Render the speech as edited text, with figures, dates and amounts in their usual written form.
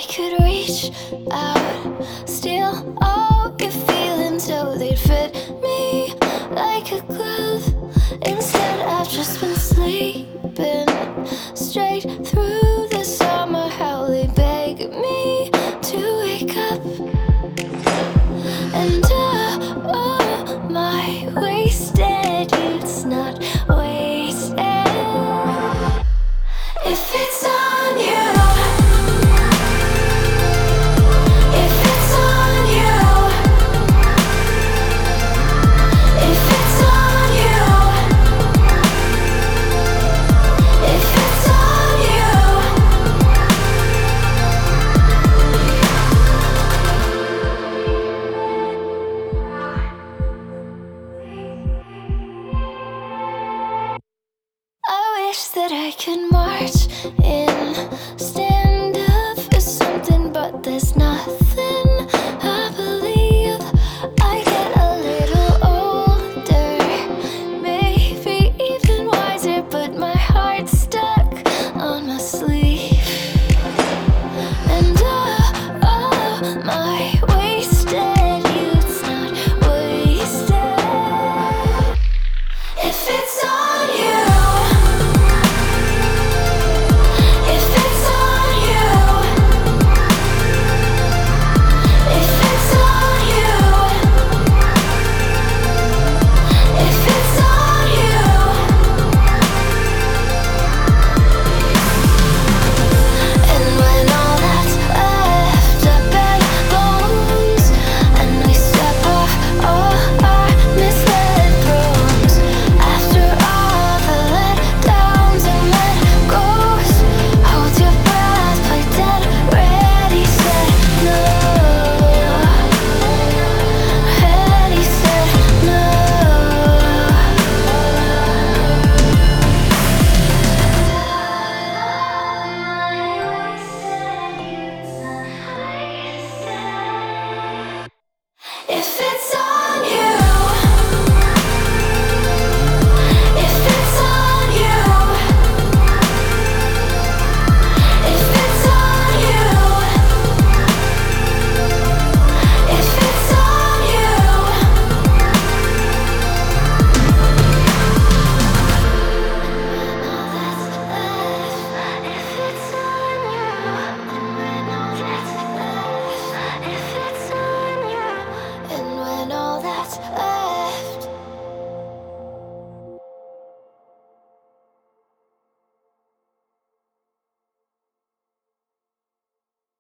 could reach out, steal all your feelings so they'd fit me like a glove. Instead, I've just been sleeping straight through the summer. How they beg me to wake up, and oh, my wasted youth's not wasted if it's on you. I wish that I could march